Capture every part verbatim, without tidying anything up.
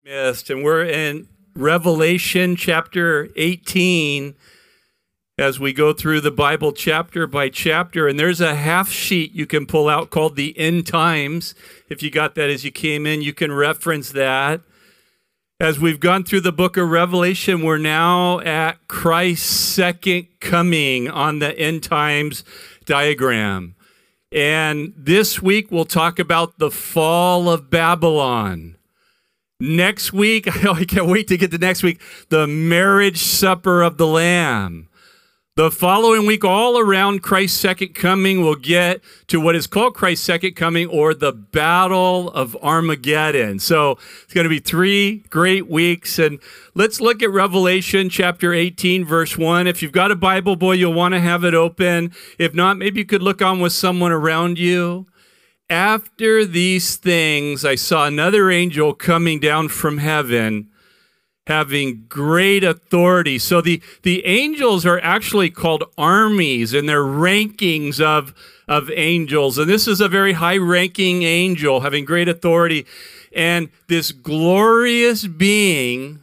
Missed, and we're in Revelation chapter eighteen as we go through the Bible chapter by chapter, and there's a half sheet you can pull out called the End Times. If you got that as you came in, you can reference that. As we've gone through the book of Revelation, we're now at Christ's second coming on the End Times diagram. And this week we'll talk about the fall of Babylon. Next week, I can't wait to get to next week, the marriage supper of the Lamb. The following week, all around Christ's second coming, we'll get to what is called Christ's second coming, or the Battle of Armageddon. So it's going to be three great weeks. And let's look at Revelation chapter eighteen, verse one. If you've got a Bible, boy, you'll want to have it open. If not, maybe you could look on with someone around you. After these things, I saw another angel coming down from heaven, having great authority. So the, the angels are actually called armies in their rankings of, of angels. And this is a very high-ranking angel having great authority. And this glorious being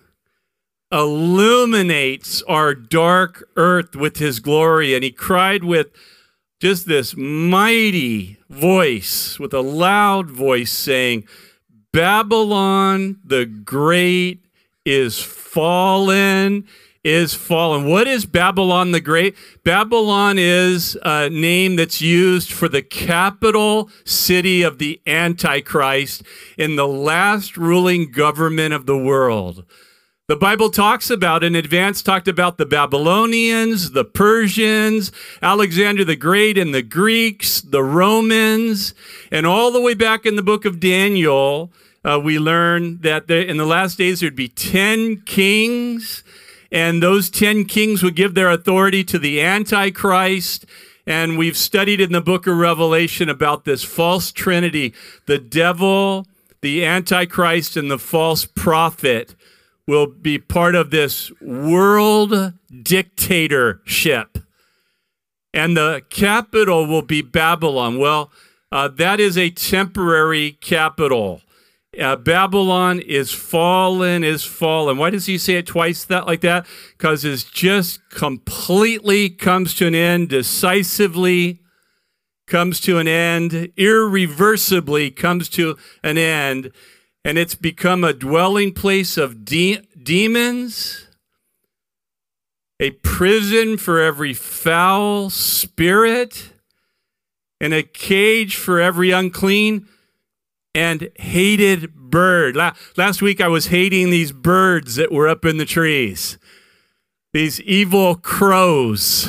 illuminates our dark earth with his glory. And he cried with just this mighty voice, with a loud voice, saying, Babylon the Great is fallen, is fallen. What is Babylon the Great? Babylon is a name that's used for the capital city of the Antichrist in the last ruling government of the world. The Bible talks about, in advance, talked about the Babylonians, the Persians, Alexander the Great, and the Greeks, the Romans, and all the way back in the book of Daniel, uh, we learn that there, in the last days there'd be ten kings, and those ten kings would give their authority to the Antichrist. And we've studied in the book of Revelation about this false trinity, the devil, the Antichrist, and the false prophet will be part of this world dictatorship. And the capital will be Babylon. Well, uh, that is a temporary capital. Uh, Babylon is fallen, is fallen. Why does he say it twice that like that? Because it just completely comes to an end, decisively comes to an end, irreversibly comes to an end. And it's become a dwelling place of de- demons, a prison for every foul spirit, and a cage for every unclean and hated bird. La- last week I was hating these birds that were up in the trees, these evil crows.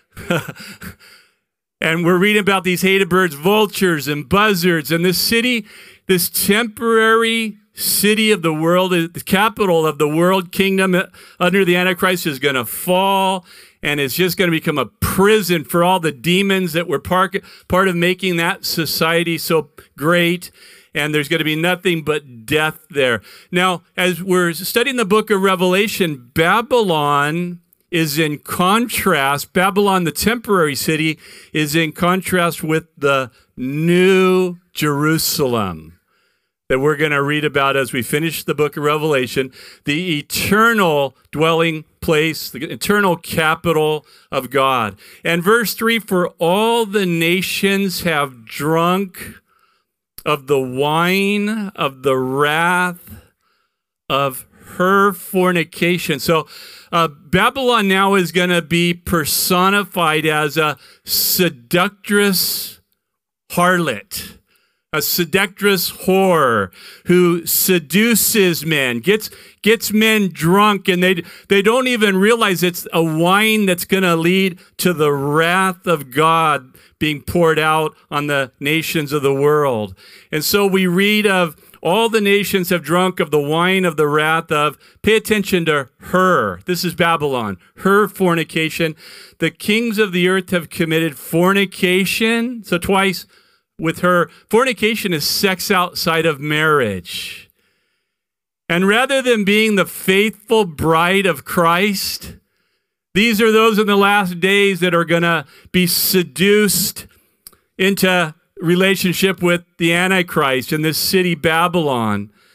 And we're reading about these hated birds, vultures and buzzards, and this city, this temporary city of the world, the capital of the world kingdom under the Antichrist is going to fall, and it's just going to become a prison for all the demons that were part, part of making that society so great, and there's going to be nothing but death there. Now, as we're studying the book of Revelation, Babylon is in contrast, Babylon, the temporary city, is in contrast with the new Jerusalem that we're going to read about as we finish the book of Revelation, the eternal dwelling place, the eternal capital of God. And verse three, for all the nations have drunk of the wine of the wrath of her fornication. So uh, Babylon now is going to be personified as a seductress harlot, a seductress whore who seduces men, gets gets men drunk, and they they don't even realize it's a wine that's going to lead to the wrath of God being poured out on the nations of the world. And so we read of all the nations have drunk of the wine of the wrath of, pay attention to her. This is Babylon, her fornication. The kings of the earth have committed fornication. So twice with her. Fornication is sex outside of marriage. And rather than being the faithful bride of Christ, these are those in the last days that are going to be seduced into relationship with the Antichrist in this city, Babylon.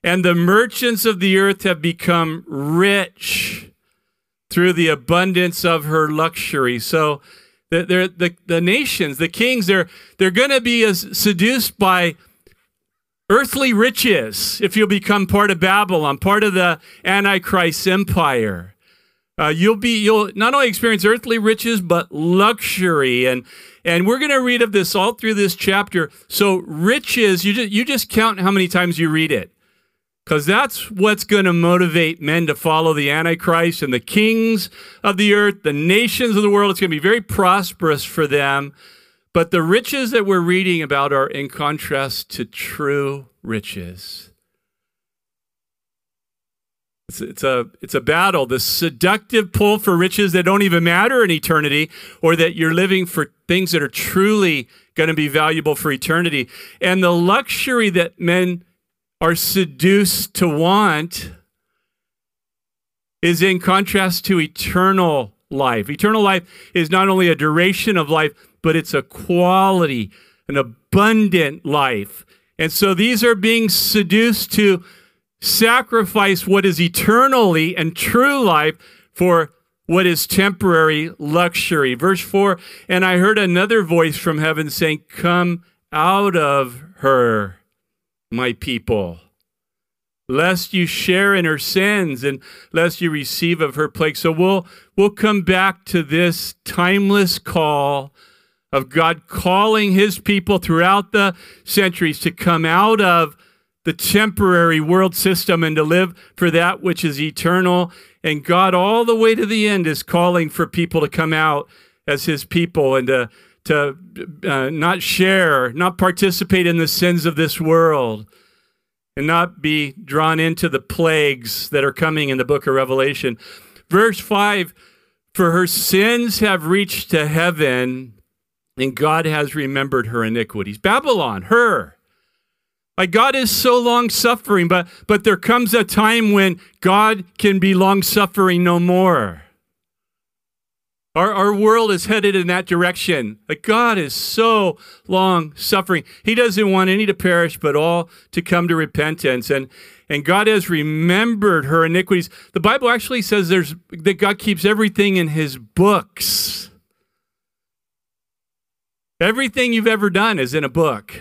and the merchants of the earth have become rich through the abundance of her luxury. So the, the, the nations, the kings, they're, they're going to be as seduced by earthly riches if you'll become part of Babylon, part of the Antichrist empire. Uh, you'll be you'll not only experience earthly riches, but luxury. And and we're going to read of this all through this chapter. So riches, you just, you just count how many times you read it, because that's what's going to motivate men to follow the Antichrist and the kings of the earth, the nations of the world. It's going to be very prosperous for them. But the riches that we're reading about are in contrast to true riches. It's, it's a it's a battle, the seductive pull for riches that don't even matter in eternity, or that you're living for things that are truly going to be valuable for eternity. And the luxury that men are seduced to want is in contrast to eternal life. Eternal life is not only a duration of life, but it's a quality, an abundant life. And so these are being seduced to sacrifice what is eternally and true life for what is temporary luxury. Verse four, and I heard another voice from heaven saying, come out of her, my people, lest you share in her sins and lest you receive of her plague. So we'll, we'll come back to this timeless call of God calling his people throughout the centuries to come out of the temporary world system and to live for that which is eternal. And God, all the way to the end, is calling for people to come out as his people and to, to uh, not share, not participate in the sins of this world, and not be drawn into the plagues that are coming in the book of Revelation. Verse five, for her sins have reached to heaven, and God has remembered her iniquities. Babylon, her. Like, God is so long-suffering, but, but there comes a time when God can be long-suffering no more. Our, our world is headed in that direction. Like, God is so long-suffering. He doesn't want any to perish, but all to come to repentance. And, and God has remembered her iniquities. The Bible actually says there's that God keeps everything in his books. Everything you've ever done is in a book.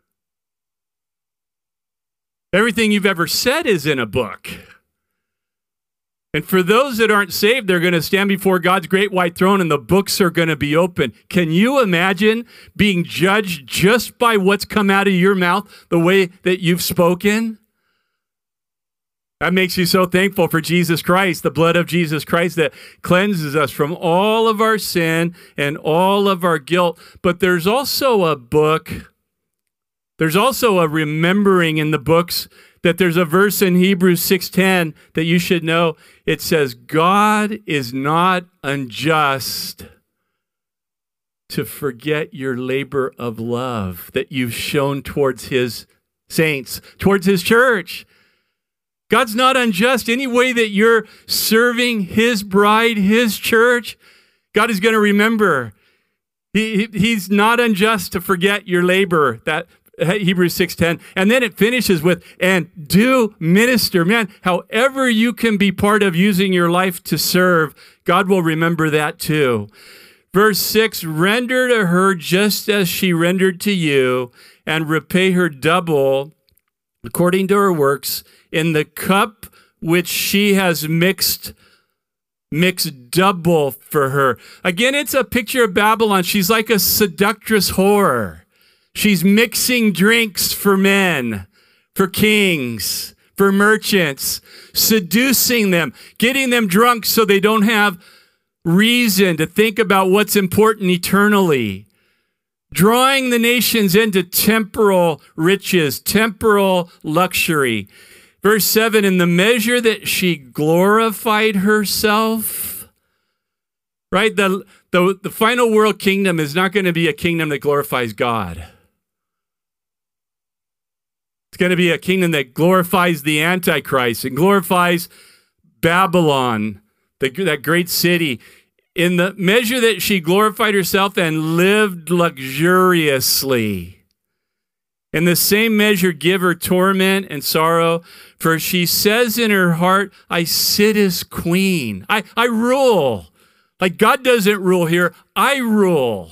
Everything you've ever said is in a book. And for those that aren't saved, they're going to stand before God's great white throne and the books are going to be open. Can you imagine being judged just by what's come out of your mouth, the way that you've spoken? That makes you so thankful for Jesus Christ, the blood of Jesus Christ that cleanses us from all of our sin and all of our guilt. But there's also a book, there's also a remembering in the books, that there's a verse in Hebrews six ten that you should know. It says, God is not unjust to forget your labor of love that you've shown towards his saints, towards his church. God's not unjust. Any way that you're serving his bride, his church, God is going to remember. He, he, he's not unjust to forget your labor, that Hebrews six ten. And then it finishes with, and do minister. Man, however you can be part of using your life to serve, God will remember that too. Verse six, render to her just as she rendered to you, and repay her double according to her works in the cup which she has mixed mixed double for her. Again, it's a picture of Babylon. She's like a seductress whore. She's mixing drinks for men, for kings, for merchants, seducing them, getting them drunk so they don't have reason to think about what's important eternally, drawing the nations into temporal riches, temporal luxury. Verse seven, in the measure that she glorified herself, right? The, the, the final world kingdom is not going to be a kingdom that glorifies God. It's going to be a kingdom that glorifies the Antichrist and glorifies Babylon, the, that great city. In the measure that she glorified herself and lived luxuriously. In the same measure, give her torment and sorrow. For she says in her heart, I sit as queen. I, I rule. Like God doesn't rule here. I rule.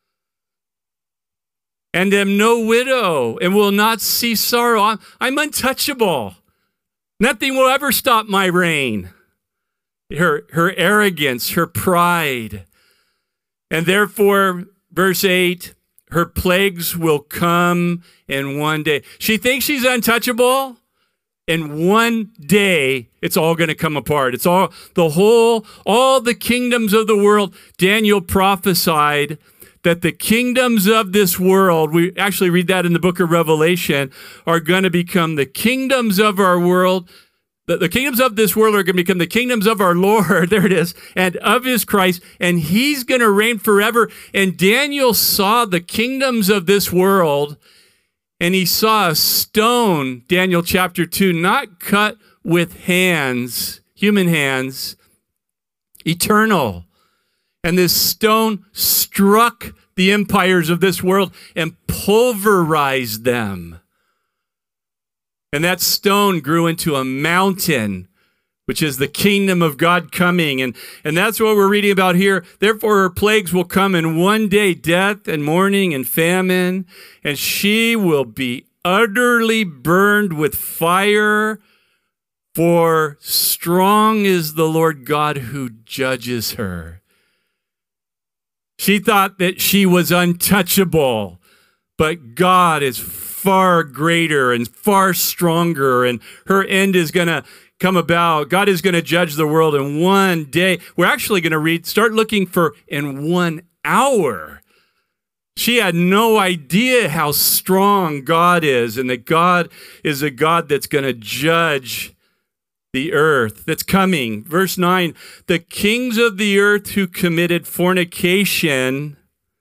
And am no widow and will not see sorrow. I'm, I'm untouchable. Nothing will ever stop my reign. Her, her arrogance, her pride. And therefore, verse eight, her plagues will come in one day. She thinks she's untouchable. In one day, it's all going to come apart. It's all, the whole, all the kingdoms of the world. Daniel prophesied that the kingdoms of this world, we actually read that in the book of Revelation, are going to become the kingdoms of our world. The, the kingdoms of this world are going to become the kingdoms of our Lord, there it is, and of his Christ, and he's going to reign forever. And Daniel saw the kingdoms of this world, and he saw a stone, Daniel chapter two, not cut with hands, human hands, eternal. And this stone struck the empires of this world and pulverized them. And that stone grew into a mountain, which is the kingdom of God coming. And, and that's what we're reading about here. Therefore, her plagues will come in one day, death and mourning and famine, and she will be utterly burned with fire, for strong is the Lord God who judges her. She thought that she was untouchable, but God is far greater and far stronger, and her end is going to come about. God is going to judge the world in one day. We're actually going to read, start looking for in one hour. She had no idea how strong God is, and that God is a God that's going to judge the earth that's coming. Verse nine, the kings of the earth who committed fornication,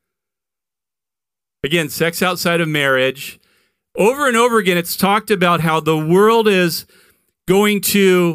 again, sex outside of marriage. Over and over again, it's talked about how the world is going to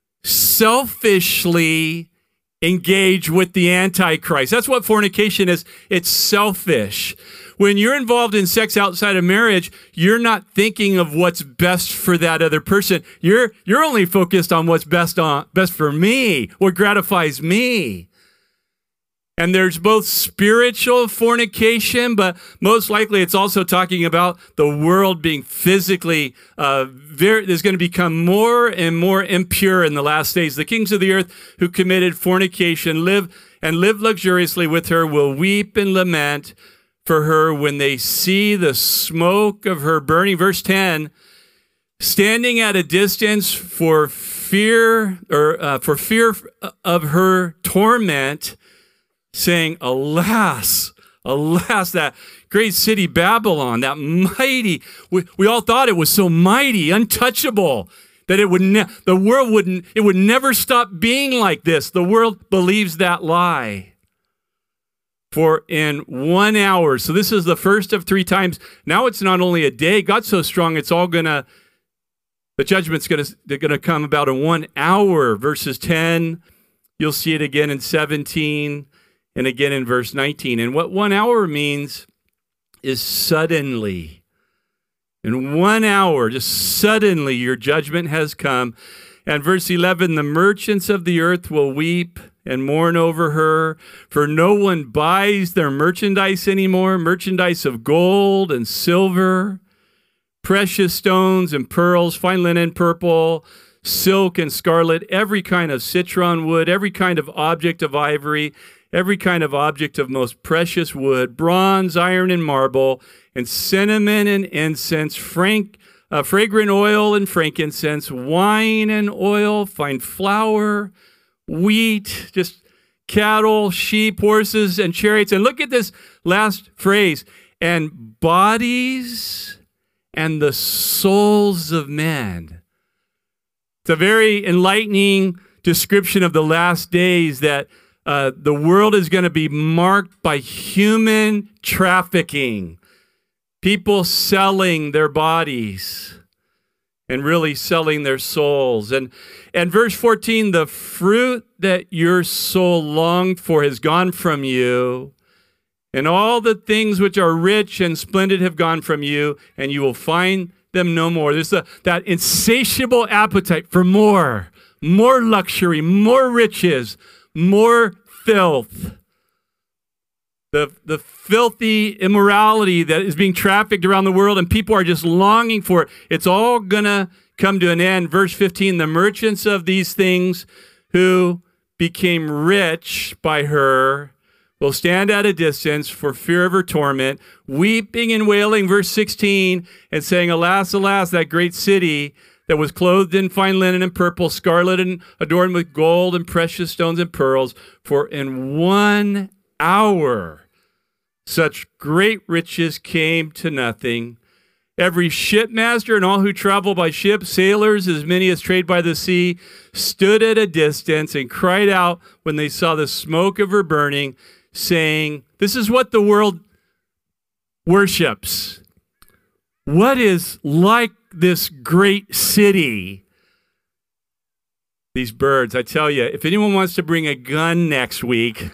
selfishly engage with the Antichrist. That's what fornication is. It's selfish. When you're involved in sex outside of marriage, you're not thinking of what's best for that other person. You're you're only focused on what's best on best for me, what gratifies me. And there's both spiritual fornication, but most likely it's also talking about the world being physically, uh, very, there's going to become more and more impure in the last days. The kings of the earth who committed fornication live and live luxuriously with her will weep and lament for her when they see the smoke of her burning. Verse ten, standing at a distance for fear or uh, for fear of her torment, saying, alas, alas, that great city Babylon, that mighty, we, we all thought it was so mighty, untouchable, that it would ne- the world wouldn't, it would never stop being like this. The world believes that lie. For in one hour, so this is the first of three times. Now it's not only a day, God's so strong, it's all gonna, the judgment's gonna, they're gonna come about in one hour. Verses ten, you'll see it again in seventeen, and again in verse nineteen. And what one hour means is suddenly. In one hour, just suddenly your judgment has come. And verse eleven, the merchants of the earth will weep and mourn over her, for no one buys their merchandise anymore, merchandise of gold and silver, precious stones and pearls, fine linen, purple, silk and scarlet, every kind of citron wood, every kind of object of ivory, every kind of object of most precious wood, bronze, iron, and marble, and cinnamon and incense, frank, uh, fragrant oil and frankincense, wine and oil, fine flour, wheat, just cattle, sheep, horses, and chariots. And look at this last phrase, and bodies and the souls of men. It's a very enlightening description of the last days, that uh, the world is going to be marked by human trafficking, people selling their bodies and really selling their souls. And, and verse fourteen, the fruit that your soul longed for has gone from you, And all the things which are rich and splendid have gone from you, and you will find them no more. There's a, that insatiable appetite for more, more luxury, more riches, more filth. The, the filthy immorality that is being trafficked around the world, and people are just longing for it. It's all going to come to an end. Verse fifteen, the merchants of these things who became rich by her will stand at a distance for fear of her torment, weeping and wailing, verse sixteen, and saying, alas, alas, that great city that was clothed in fine linen and purple, scarlet, and adorned with gold and precious stones and pearls, for in one hour such great riches came to nothing. Every shipmaster and all who travel by ship, sailors, as many as trade by the sea, stood at a distance and cried out when they saw the smoke of her burning, saying, this is what the world worships. What is like this great city? These birds, I tell you, if anyone wants to bring a gun next week,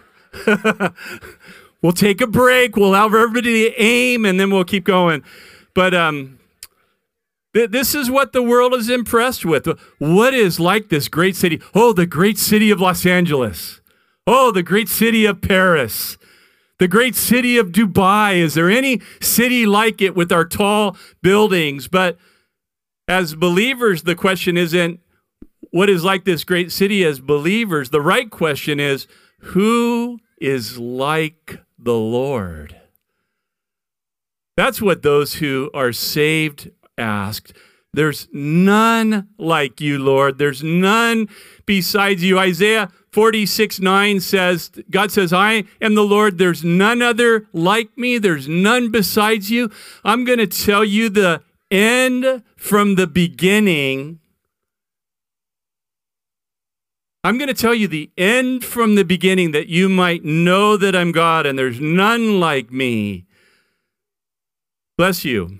we'll take a break, we'll allow everybody to aim, and then we'll keep going. But um, th- this is what the world is impressed with. What is like this great city? Oh, the great city of Los Angeles. Oh, the great city of Paris. The great city of Dubai. Is there any city like it with our tall buildings? But as believers, the question isn't what is like this great city as believers. The right question is, who is like the Lord? That's what those who are saved asked. There's none like you, Lord. There's none besides you. Isaiah forty-six nine says, God says, I am the Lord. There's none other like me. There's none besides you. I'm going to tell you the end from the beginning. I'm going to tell you the end from the beginning, that you might know that I'm God and there's none like me. Bless you.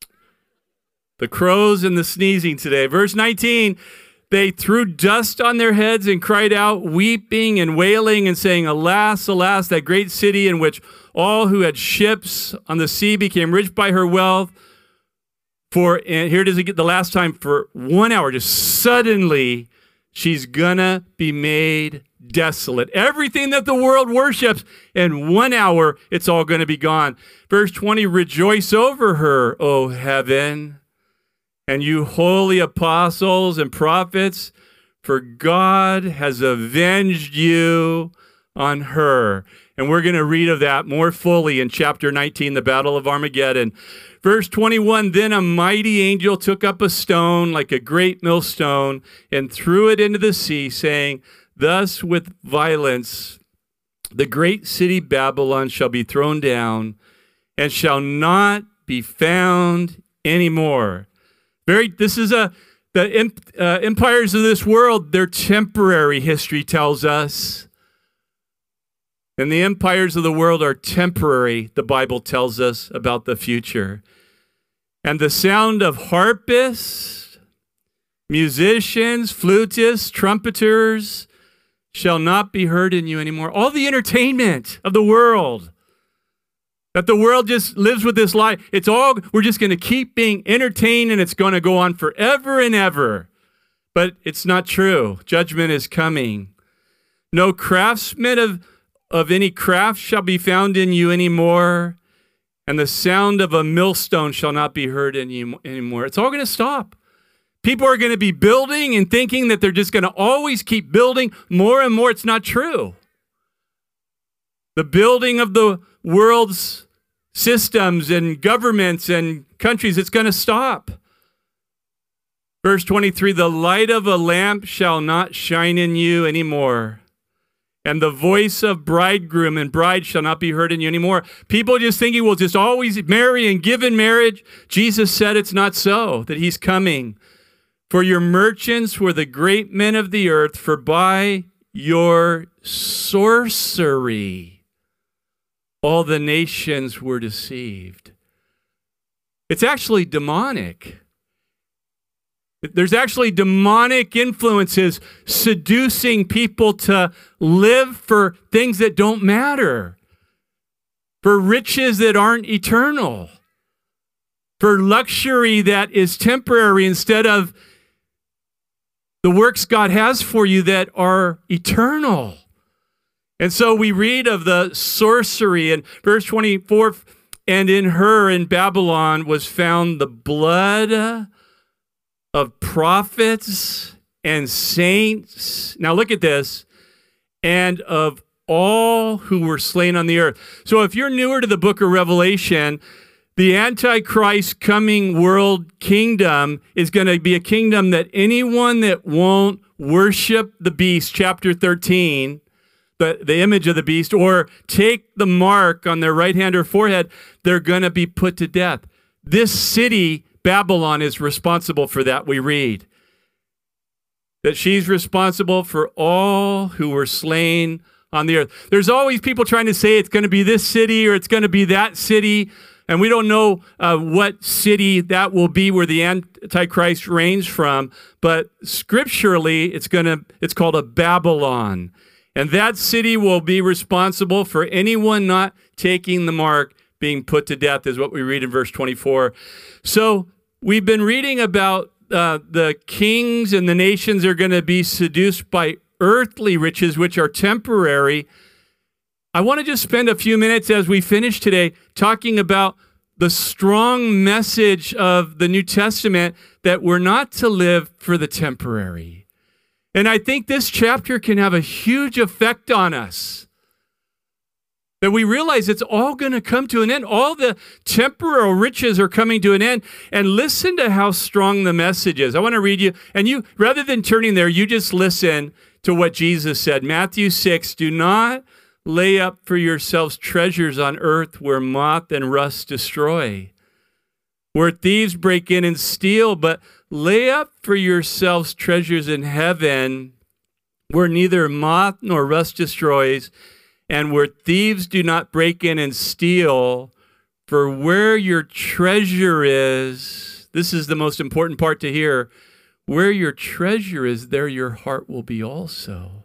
The crows and the sneezing today. Verse nineteen, they threw dust on their heads and cried out, weeping and wailing and saying, alas, alas, that great city in which all who had ships on the sea became rich by her wealth. For, and here it is again, the last time, for one hour, just suddenly, she's gonna be made desolate. Everything that the world worships, in one hour, it's all going to be gone. Verse twenty, rejoice over her, O heaven, and you holy apostles and prophets, for God has avenged you on her. And we're going to read of that more fully in chapter nineteen, the Battle of Armageddon. Verse twenty-one, then a mighty angel took up a stone like a great millstone and threw it into the sea, saying, thus with violence the great city Babylon shall be thrown down and shall not be found anymore. Very, this is a, the uh, empires of this world, they're temporary, history tells us. And the empires of the world are temporary, the Bible tells us about the future. And the sound of harpists, musicians, flutists, trumpeters shall not be heard in you anymore. All the entertainment of the world, that the world just lives with this lie. It's all, we're just going to keep being entertained and it's going to go on forever and ever. But it's not true. Judgment is coming. No craftsman of, of any craft shall be found in you anymore. And the sound of a millstone shall not be heard in you anymore. It's all going to stop. People are going to be building and thinking that they're just going to always keep building more and more. It's not true. The building of the world's systems and governments and countries, it's going to stop. Verse twenty-three, the light of a lamp shall not shine in you anymore. And the voice of bridegroom and bride shall not be heard in you anymore. People just thinking we'll just always marry and give in marriage. Jesus said it's not so, that he's coming. For your merchants were the great men of the earth, for by your sorcery all the nations were deceived. It's actually demonic. There's actually demonic influences seducing people to live for things that don't matter. for riches that aren't eternal, for luxury that is temporary instead of the works God has for you that are eternal. And so we read of the sorcery in verse twenty-four, and in her, in Babylon, was found the blood of prophets and saints. Now look at this. And of all who were slain on the earth. So if you're newer to the book of Revelation, the Antichrist coming world kingdom is going to be a kingdom that anyone that won't worship the beast, chapter thirteen, the, the image of the beast, or take the mark on their right hand or forehead, they're going to be put to death. This city, Babylon, is responsible for that, we read. That she's responsible for all who were slain on the earth. There's always people trying to say it's going to be this city or it's going to be that city. And we don't know uh, what city that will be where the Antichrist reigns from. But scripturally, it's going to, it's called a Babylon. And that city will be responsible for anyone not taking the mark being put to death, is what we read in verse twenty-four. So we've been reading about uh, the kings and the nations are going to be seduced by earthly riches, which are temporary. I want to just spend a few minutes as we finish today talking about the strong message of the New Testament that we're not to live for the temporary. And I think this chapter can have a huge effect on us. That we realize it's all going to come to an end. All the temporal riches are coming to an end. And listen to how strong the message is. I want to read you, and you, rather than turning there, you just listen to what Jesus said. Matthew six, do not lay up for yourselves treasures on earth where moth and rust destroy, where thieves break in and steal, but lay up for yourselves treasures in heaven where neither moth nor rust destroys, and where thieves do not break in and steal. For where your treasure is, this is the most important part to hear, where your treasure is, there your heart will be also.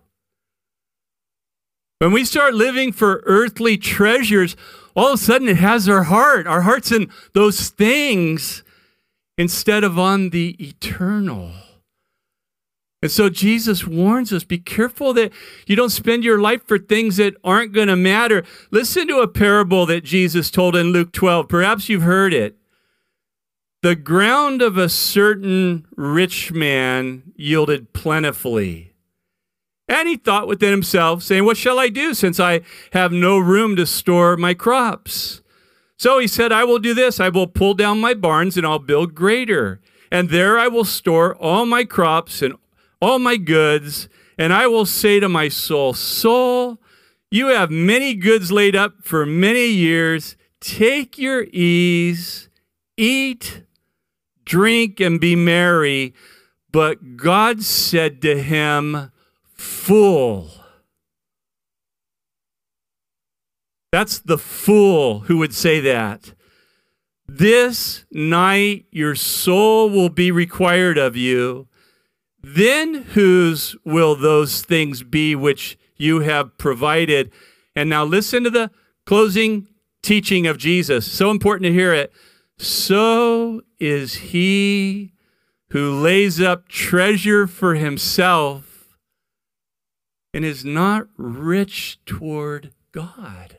When we start living for earthly treasures, all of a sudden it has our heart. Our heart's in those things instead of on the eternal. And so Jesus warns us, be careful that you don't spend your life for things that aren't going to matter. Listen to a parable that Jesus told in Luke twelve. Perhaps you've heard it. The ground of a certain rich man yielded plentifully. And he thought within himself, saying, what shall I do, since I have no room to store my crops? So he said, I will do this. I will pull down my barns, and I'll build greater. And there I will store all my crops and all my goods. And I will say to my soul, soul, you have many goods laid up for many years. Take your ease, eat, drink, and be merry. But God said to him, fool. That's the fool who would say that. This night your soul will be required of you. Then whose will those things be which you have provided? And now listen to the closing teaching of Jesus. So important to hear it. So is he who lays up treasure for himself and is not rich toward God.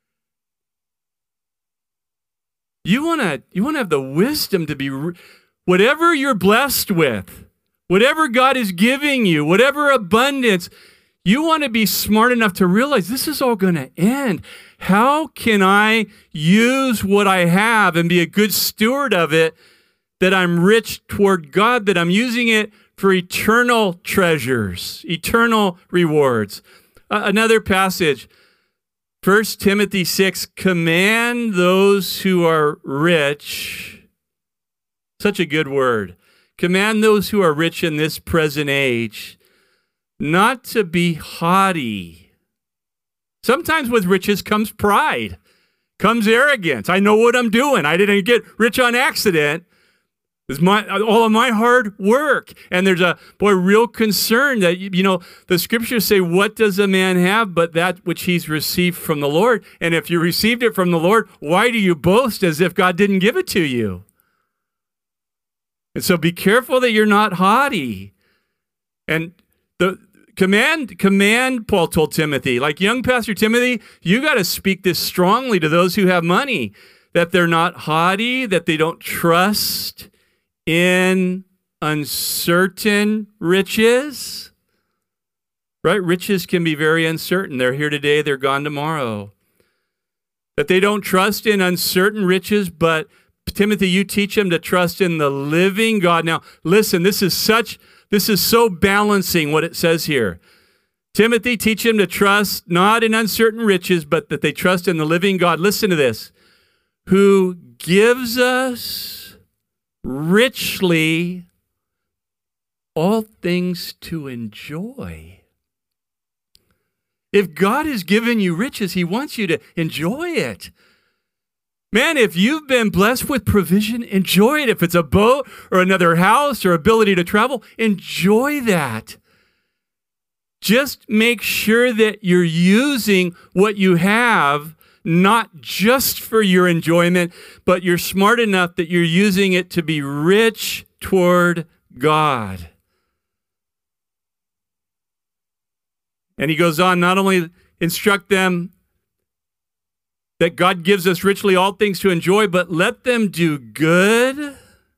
You want to you want to have the wisdom to be, whatever you're blessed with, whatever God is giving you, whatever abundance, you want to be smart enough to realize this is all going to end. How can I use what I have and be a good steward of it, that I'm rich toward God, that I'm using it for eternal treasures, eternal rewards? Uh, another passage, First Timothy six, command those who are rich, such a good word, command those who are rich in this present age not to be haughty. Sometimes with riches comes pride, comes arrogance. I know what I'm doing. I didn't get rich on accident. It's my, all of my hard work. And there's a, boy, real concern that, you know, the scriptures say, what does a man have but that which he's received from the Lord? And if you received it from the Lord, why do you boast as if God didn't give it to you? And so be careful that you're not haughty. And the command, command, Paul told Timothy, like young Pastor Timothy, you got to speak this strongly to those who have money, that they're not haughty, that they don't trust in uncertain riches, right? Riches can be very uncertain. They're here today, they're gone tomorrow. That they don't trust in uncertain riches, but Timothy, you teach them to trust in the living God. Now, listen, this is such, this is so balancing what it says here. Timothy, teach them to trust not in uncertain riches, but that they trust in the living God. Listen to this. Who gives us richly all things to enjoy. If God has given you riches, he wants you to enjoy it. Man, if you've been blessed with provision, enjoy it. If it's a boat or another house or ability to travel, enjoy that. Just make sure that you're using what you have not just for your enjoyment, but you're smart enough that you're using it to be rich toward God. And he goes on, not only instruct them that God gives us richly all things to enjoy, but let them do good,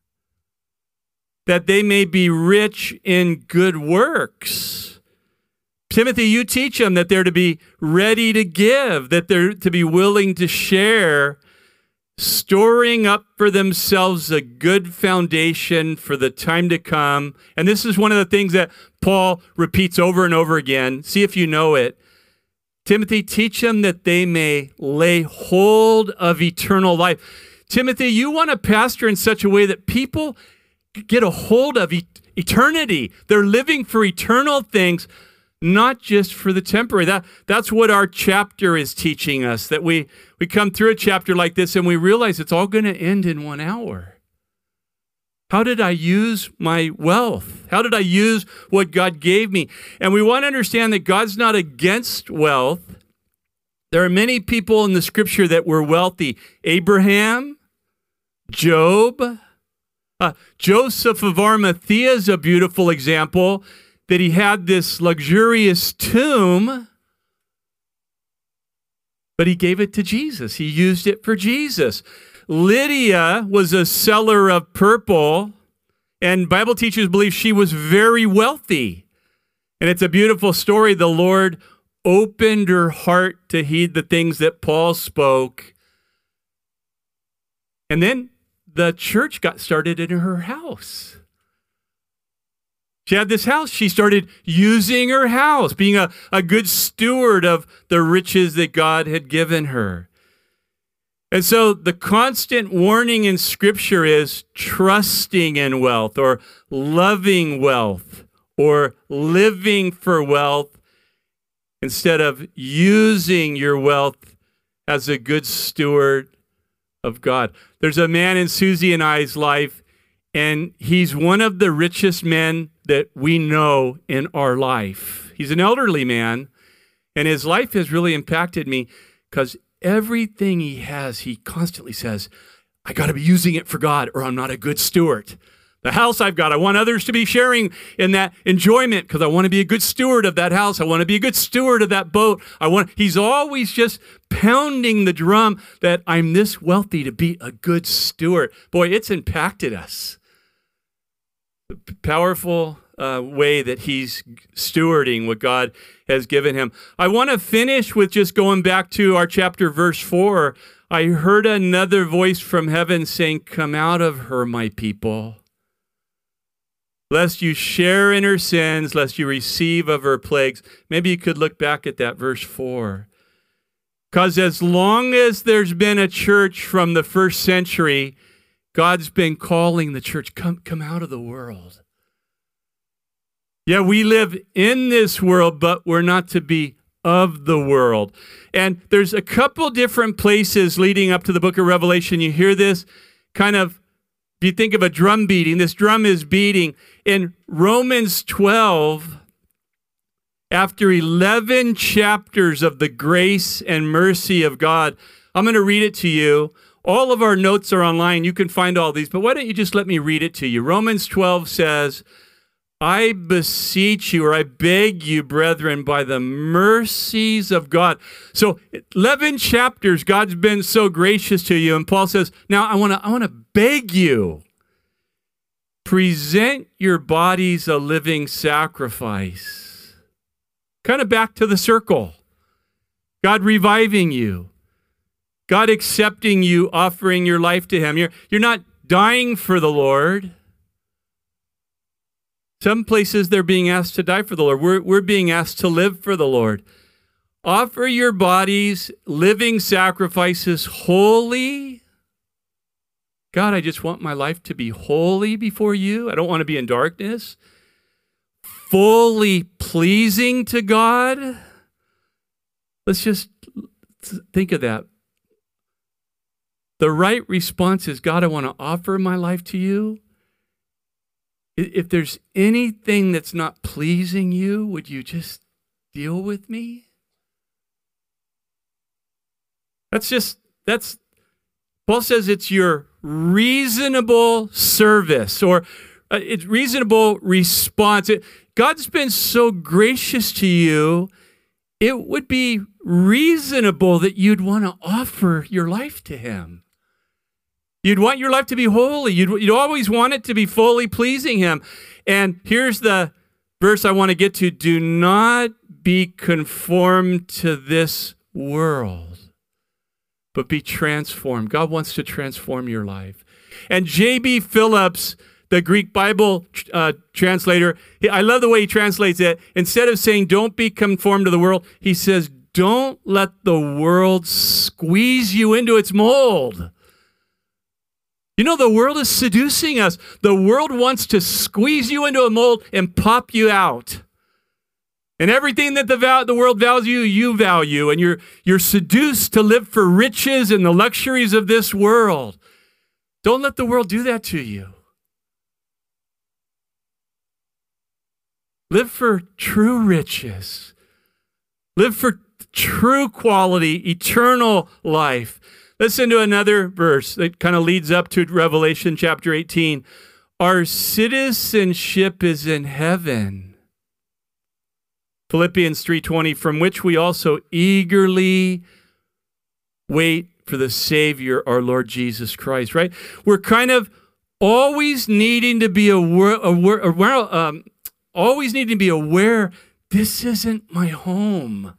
that they may be rich in good works. Timothy, you teach them that they're to be ready to give, that they're to be willing to share, storing up for themselves a good foundation for the time to come. And this is one of the things that Paul repeats over and over again. See if you know it. Timothy, teach them that they may lay hold of eternal life. Timothy, you want to pastor in such a way that people get a hold of e- eternity. They're living for eternal things, not just for the temporary. That, that's what our chapter is teaching us, that we, we come through a chapter like this and we realize it's all going to end in one hour. How did I use my wealth? How did I use what God gave me? And we want to understand that God's not against wealth. There are many people in the scripture that were wealthy. Abraham, Job, uh, Joseph of Arimathea is a beautiful example, that he had this luxurious tomb, but he gave it to Jesus. He used it for Jesus. Lydia was a seller of purple, and Bible teachers believe she was very wealthy. And it's a beautiful story. The Lord opened her heart to heed the things that Paul spoke. And then the church got started in her house. She had this house. She started using her house, being a, a good steward of the riches that God had given her. And so the constant warning in Scripture is trusting in wealth or loving wealth or living for wealth instead of using your wealth as a good steward of God. There's a man in Susie and I's life, and he's one of the richest men that we know in our life. He's an elderly man, and his life has really impacted me because everything he has, he constantly says, I got to be using it for God or I'm not a good steward. The house I've got, I want others to be sharing in that enjoyment because I want to be a good steward of that house. I want to be a good steward of that boat. I want. He's always just pounding the drum that I'm this wealthy to be a good steward. Boy, it's impacted us. The powerful uh, way that he's stewarding what God has given him. I want to finish with just going back to our chapter, verse four. I heard another voice from heaven saying, come out of her, my people, lest you share in her sins, lest you receive of her plagues. Maybe you could look back at that verse four. Because as long as there's been a church from the first century, God's been calling the church, come, come out of the world. Yeah, we live in this world, but we're not to be of the world. And there's a couple different places leading up to the book of Revelation. You hear this kind of If you think of a drum beating, this drum is beating. In Romans twelve, after eleven chapters of the grace and mercy of God, I'm going to read it to you. All of our notes are online. You can find all these, but why don't you just let me read it to you? Romans twelve says, I beseech you, or I beg you, brethren, by the mercies of God. So eleven chapters, God's been so gracious to you. And Paul says, now I want to I want to beg you, present your bodies a living sacrifice. Kind of back to the circle. God reviving you. God accepting you, offering your life to him. You're, you're not dying for the Lord. Some places they're being asked to die for the Lord. We're, we're being asked to live for the Lord. Offer your bodies living sacrifices, holy. God, I just want my life to be holy before you. I don't want to be in darkness. Fully pleasing to God. Let's just think of that. The right response is, God, I want to offer my life to you. If there's anything that's not pleasing you, would you just deal with me? That's just, that's, Paul says it's your reasonable service, or uh, it's reasonable response. It, God's been so gracious to you, it would be reasonable that you'd want to offer your life to him. You'd want your life to be holy. You'd, you'd always want it to be fully pleasing him. And here's the verse I want to get to. Do not be conformed to this world, but be transformed. God wants to transform your life. And J B Phillips, the Greek Bible uh, translator, I love the way he translates it. Instead of saying, don't be conformed to the world, he says, don't let the world squeeze you into its mold. You know, the world is seducing us. The world wants to squeeze you into a mold and pop you out. And everything that the, val- the world values you, you value. And you're, you're seduced to live for riches and the luxuries of this world. Don't let the world do that to you. Live for true riches. Live for true quality, eternal life. Listen to another verse that kind of leads up to Revelation chapter eighteen. Our citizenship is in heaven. Philippians three twenty, from which we also eagerly wait for the Savior, our Lord Jesus Christ, right? We're kind of always needing to be aware, aware, aware um, always needing to be aware, this isn't my home.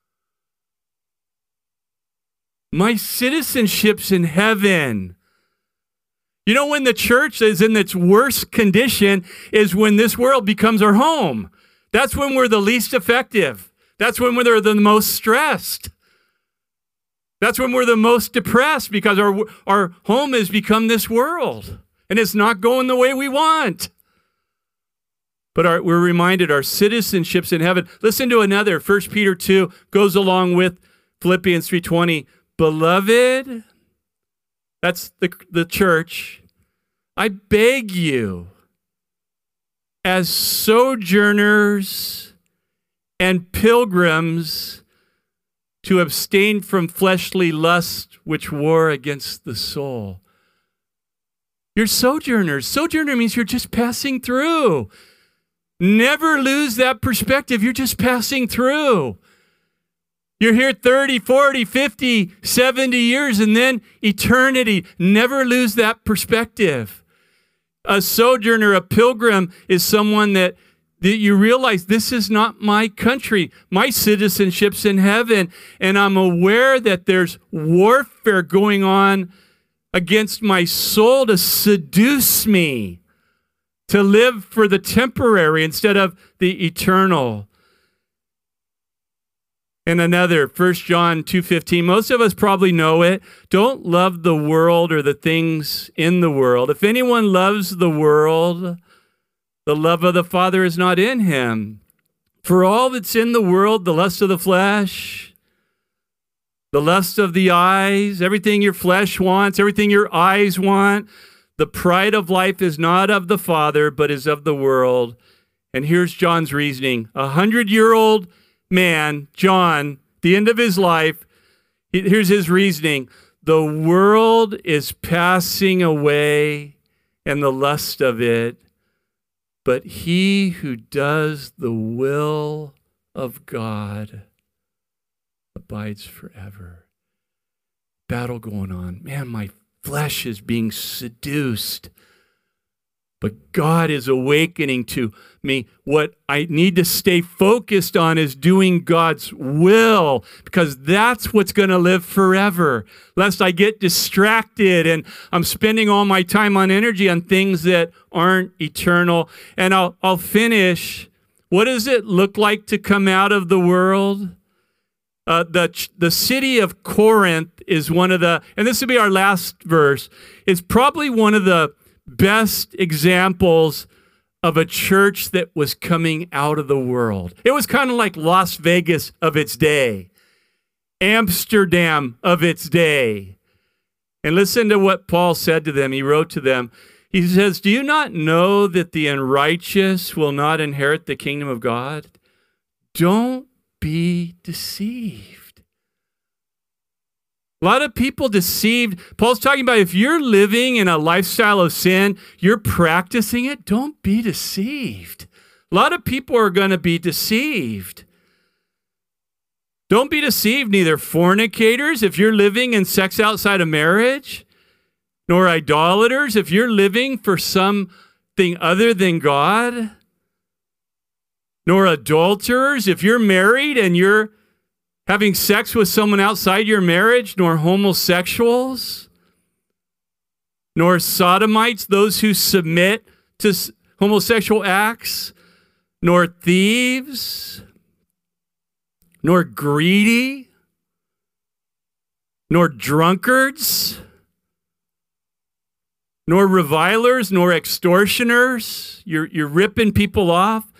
My citizenship's in heaven. You know, when the church is in its worst condition is when this world becomes our home. That's when we're the least effective. That's when we're the most stressed. That's when we're the most depressed because our, our home has become this world and it's not going the way we want. But our, we're reminded our citizenship's in heaven. Listen to another. First Peter two goes along with Philippians three twenty. Beloved, that's the, the church, I beg you, as sojourners and pilgrims, to abstain from fleshly lust which war against the soul. You're sojourners. Sojourner means you're just passing through. Never lose that perspective. You're just passing through. You're here thirty, forty, fifty, seventy years, and then eternity. Never lose that perspective. A sojourner, a pilgrim, is someone that, that you realize this is not my country. My citizenship's in heaven, and I'm aware that there's warfare going on against my soul to seduce me to live for the temporary instead of the eternal. And another, First John two fifteen, most of us probably know it. Don't love the world or the things in the world. If anyone loves the world, the love of the Father is not in him. For all that's in the world, the lust of the flesh, the lust of the eyes, everything your flesh wants, everything your eyes want, The pride of life is not of the Father, but is of the world. And here's John's reasoning. A hundred-year-old man, John, the end of his life, here's his reasoning. The world is passing away and the lust of it, but he who does the will of God abides forever. Battle going on. Man, my flesh is being seduced. But God is awakening to me. What I need to stay focused on is doing God's will, because that's what's going to live forever. Lest I get distracted and I'm spending all my time on energy on things that aren't eternal. And I'll, I'll finish. What does it look like to come out of the world? Uh, the, the city of Corinth is one of the, and this will be our last verse, is probably one of the best examples of a church that was coming out of the world. It was kind of like Las Vegas of its day, Amsterdam of its day. And listen to what Paul said to them. He wrote to them. He says, do you not know that the unrighteous will not inherit the kingdom of God? Don't be deceived. A lot of people deceived. Paul's talking about if you're living in a lifestyle of sin, you're practicing it, don't be deceived. A lot of people are going to be deceived. Don't be deceived, neither fornicators, if you're living in sex outside of marriage, nor idolaters, if you're living for something other than God, nor adulterers, if you're married and you're having sex with someone outside your marriage, nor homosexuals, nor sodomites, those who submit to homosexual acts, nor thieves, nor greedy, nor drunkards, nor revilers, nor extortioners. You're, you're ripping people off.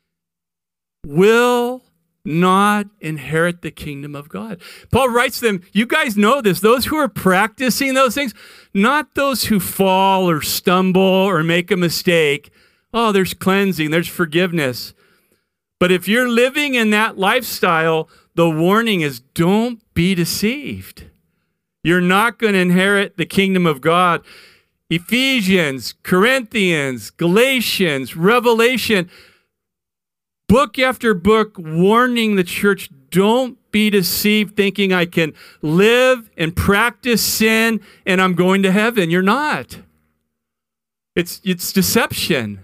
Will not inherit the kingdom of God. Paul writes to them, you guys know this, those who are practicing those things, not those who fall or stumble or make a mistake. Oh, there's cleansing, there's forgiveness. But if you're living in that lifestyle, the warning is don't be deceived. You're not going to inherit the kingdom of God. Ephesians, Corinthians, Galatians, Revelation, book after book warning the church, don't be deceived thinking I can live and practice sin and I'm going to heaven. You're not. It's, it's deception.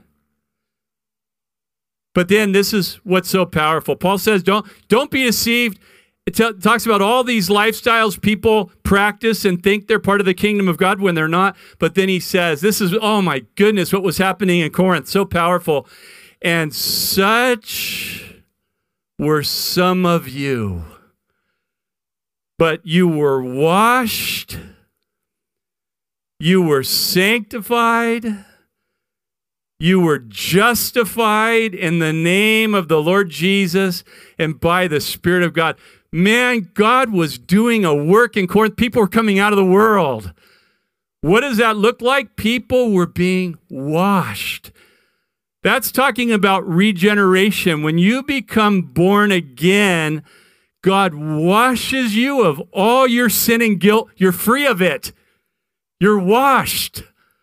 But then this is what's so powerful. Paul says, don't, don't be deceived. It t- talks about all these lifestyles people practice and think they're part of the kingdom of God when they're not. But then he says, this is, oh my goodness, what was happening in Corinth. So powerful. And such were some of you, but you were washed, you were sanctified, you were justified in the name of the Lord Jesus and by the Spirit of God. Man, God was doing a work in Corinth. People were coming out of the world. What does that look like? People were being washed. That's talking about regeneration. When you become born again, God washes you of all your sin and guilt. You're free of it. You're washed.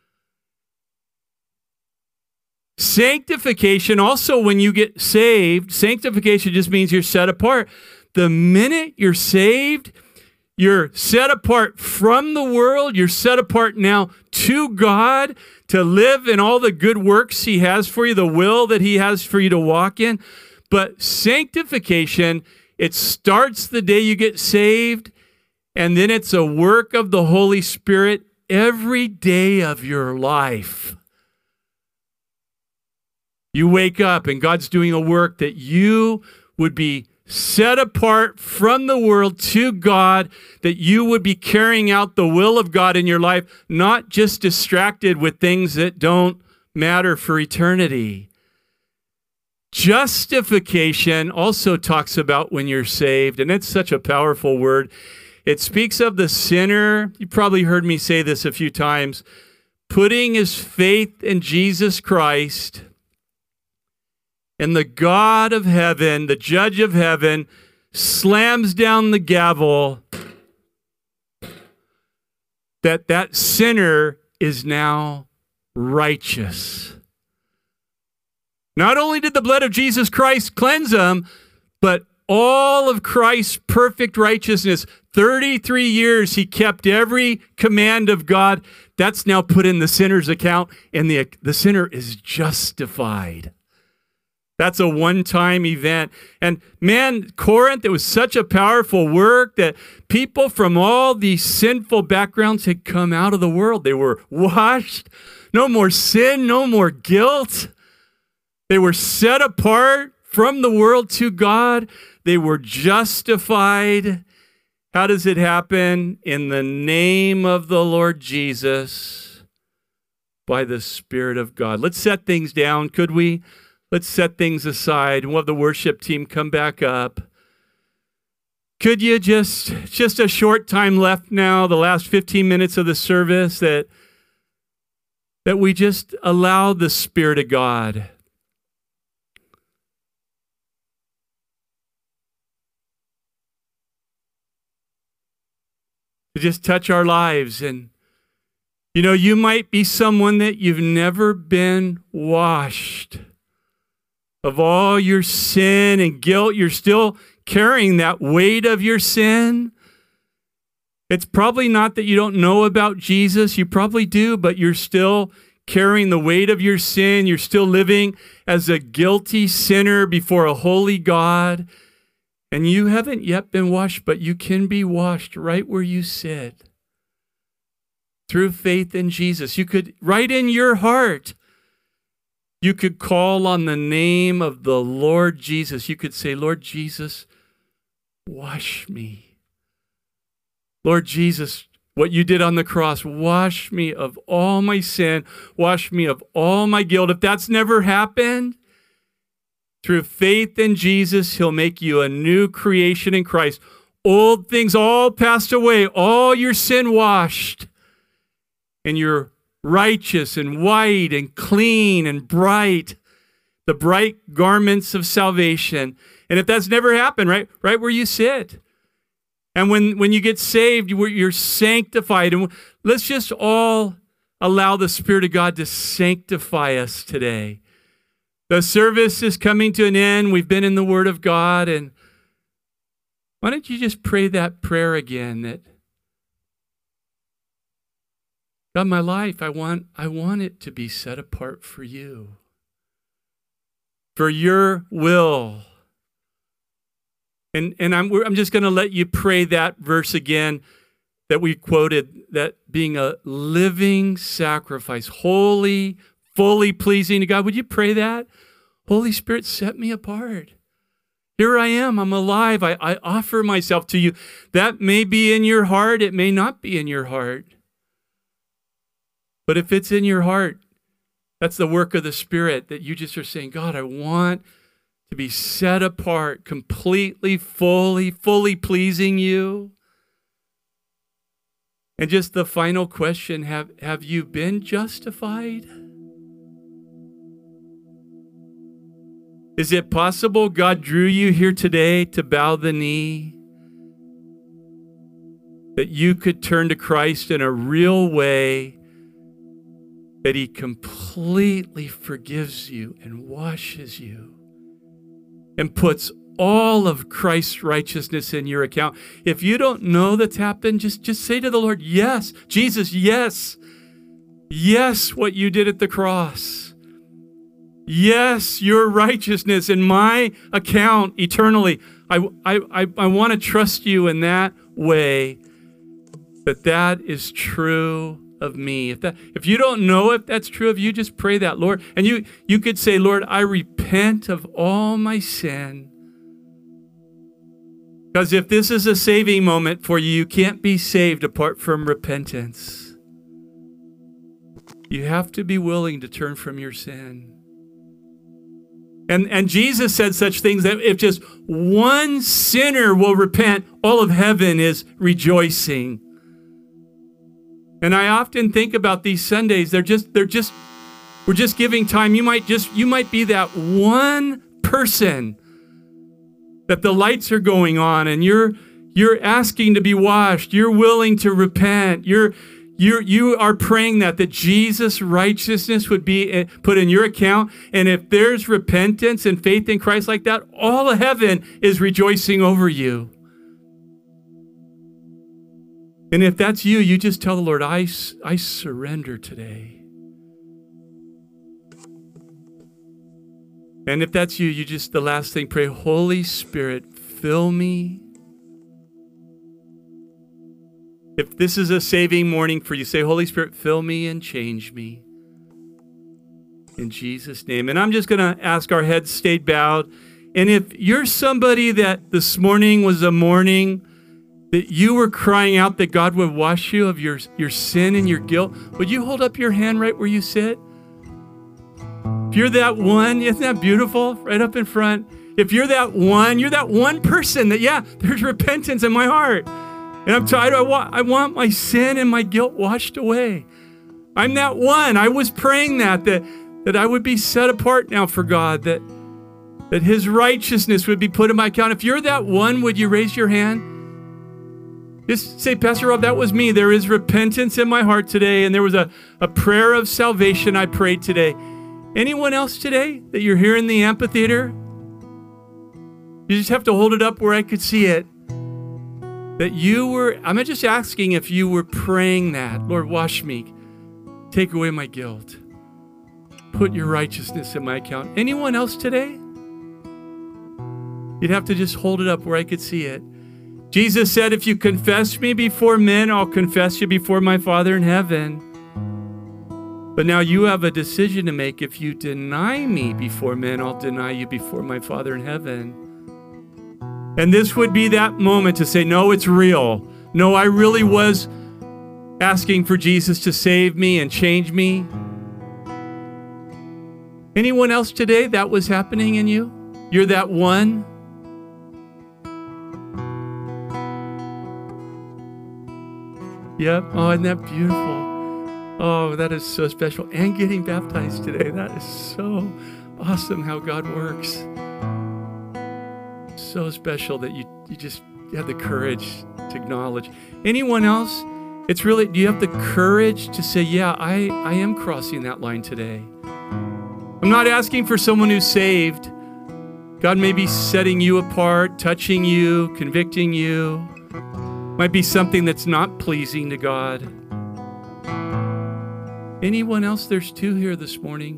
Sanctification, also when you get saved, sanctification just means you're set apart. The minute you're saved, you're set apart from the world. You're set apart now to God to live in all the good works he has for you, the will that he has for you to walk in. But sanctification, it starts the day you get saved, and then it's a work of the Holy Spirit every day of your life. You wake up and God's doing a work that you would be set apart from the world to God, that you would be carrying out the will of God in your life, not just distracted with things that don't matter for eternity. Justification also talks about when you're saved, and it's such a powerful word. It speaks of the sinner. You probably heard me say this a few times, putting his faith in Jesus Christ, and the God of heaven, the judge of heaven, slams down the gavel that that sinner is now righteous. Not only did the blood of Jesus Christ cleanse him, but all of Christ's perfect righteousness, thirty-three years he kept every command of God. That's now put in the sinner's account, and the, the sinner is justified. That's a one-time event. And man, Corinth, it was such a powerful work that people from all these sinful backgrounds had come out of the world. They were washed. No more sin, no more guilt. They were set apart from the world to God. They were justified. How does it happen? In the name of the Lord Jesus, by the Spirit of God. Let's set things down, could we? Let's set things aside, and we'll have the worship team come back up. Could you just, just a short time left now, the last fifteen minutes of the service, that, that we just allow the Spirit of God to just touch our lives. And, you know, you might be someone that you've never been washed of all your sin and guilt. You're still carrying that weight of your sin. It's probably not that you don't know about Jesus. You probably do, but you're still carrying the weight of your sin. You're still living as a guilty sinner before a holy God. And you haven't yet been washed, but you can be washed right where you sit through faith in Jesus. You could, right in your heart, you could call on the name of the Lord Jesus. You could say, Lord Jesus, wash me. Lord Jesus, what you did on the cross, wash me of all my sin, wash me of all my guilt. If that's never happened, through faith in Jesus, he'll make you a new creation in Christ. Old things all passed away, all your sin washed, and you're righteous and white and clean and bright, the bright garments of salvation. And if that's never happened, right, right where you sit. And when, when you get saved, you're sanctified. And let's just all allow the Spirit of God to sanctify us today. The service is coming to an end. We've been in the Word of God. And why don't you just pray that prayer again, that God, my life, I want, I want it to be set apart for you, for your will. And, and I'm, I'm just going to let you pray that verse again that we quoted, that being a living sacrifice, holy, fully pleasing to God. Would you pray that? Holy Spirit, set me apart. Here I am. I'm alive. I, I offer myself to you. That may be in your heart. It may not be in your heart. But if it's in your heart, that's the work of the Spirit, that you just are saying, God, I want to be set apart, completely, fully, fully pleasing you. And just the final question, have, have you been justified? Is it possible God drew you here today to bow the knee? That you could turn to Christ in a real way, that he completely forgives you and washes you and puts all of Christ's righteousness in your account. If you don't know that's happened, just, just say to the Lord, yes, Jesus, yes. Yes, what you did at the cross. Yes, your righteousness in my account eternally. I, I, I, I want to trust you in that way, that that is true of me. If that, if you don't know if that's true of you, just pray that, Lord. And you, you could say, Lord, I repent of all my sin. Because if this is a saving moment for you, you can't be saved apart from repentance. You have to be willing to turn from your sin. And, and Jesus said such things that if just one sinner will repent, all of heaven is rejoicing. And I often think about these Sundays. They're just, they're just, we're just giving time. You might just, you might be that one person that the lights are going on and you're, you're asking to be washed. You're willing to repent. You're, you you are praying that, that Jesus' righteousness would be put in your account. And if there's repentance and faith in Christ like that, all of heaven is rejoicing over you. And if that's you, you just tell the Lord, I, I surrender today. And if that's you, you just, the last thing, pray, Holy Spirit, fill me. If this is a saving morning for you, say, Holy Spirit, fill me and change me. In Jesus' name. And I'm just going to ask our heads stayed bowed. And if you're somebody that this morning was a morning that you were crying out that God would wash you of your, your sin and your guilt, would you hold up your hand right where you sit? If you're that one, isn't that beautiful? Right up in front. If you're that one, you're that one person that, yeah, there's repentance in my heart. And I'm tired. I want, I want my sin and my guilt washed away. I'm that one. I was praying that, that, that I would be set apart now for God, that, that his righteousness would be put in my account. If you're that one, would you raise your hand? Just say, Pastor Rob, that was me. There is repentance in my heart today, and there was a, a prayer of salvation I prayed today. Anyone else today that you're here in the amphitheater? You just have to hold it up where I could see it. That you were, I'm just asking if you were praying that, Lord, wash me, take away my guilt, put your righteousness in my account. Anyone else today? You'd have to just hold it up where I could see it. Jesus said, if you confess me before men, I'll confess you before my Father in heaven. But now you have a decision to make. If you deny me before men, I'll deny you before my Father in heaven. And this would be that moment to say, no, it's real. No, I really was asking for Jesus to save me and change me. Anyone else today that was happening in you? You're that one? Yep. Oh, isn't that beautiful? Oh, that is so special. And getting baptized today. That is so awesome how God works. So special that you, you just have the courage to acknowledge. Anyone else? It's really, do you have the courage to say, yeah, I, I am crossing that line today? I'm not asking for someone who's saved. God may be setting you apart, touching you, convicting you. Might be something that's not pleasing to God. Anyone else? There's two here this morning.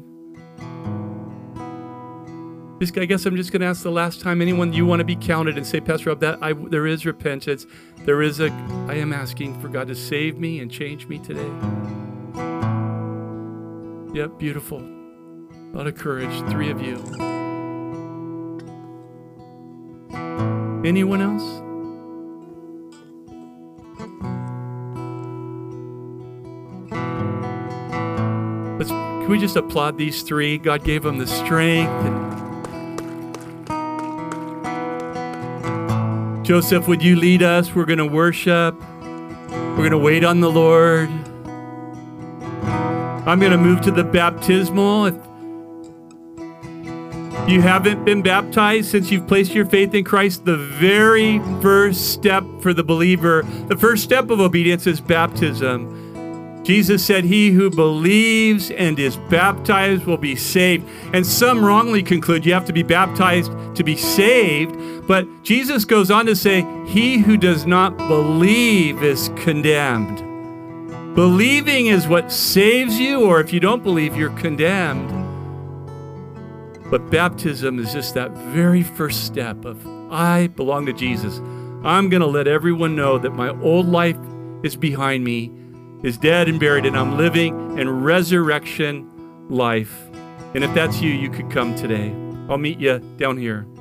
Just, I guess I'm just going to ask the last time, anyone you want to be counted and say, Pastor Rob, that I, there is repentance. There is a, I am asking for God to save me and change me today. Yep, beautiful. A lot of courage. Three of you. Anyone else? Let's, can we just applaud these three? God gave them the strength. And Joseph, would you lead us? We're going to worship. We're going to wait on the Lord. I'm going to move to the baptismal. If you haven't been baptized since you've placed your faith in Christ, the very first step for the believer, the first step of obedience is baptism. Jesus said, he who believes and is baptized will be saved. And some wrongly conclude you have to be baptized to be saved. But Jesus goes on to say, he who does not believe is condemned. Believing is what saves you, or if you don't believe, you're condemned. But baptism is just that very first step of, I belong to Jesus. I'm going to let everyone know that my old life is behind me, is dead and buried, and I'm living in resurrection life. And if that's you, you could come today. I'll meet you down here.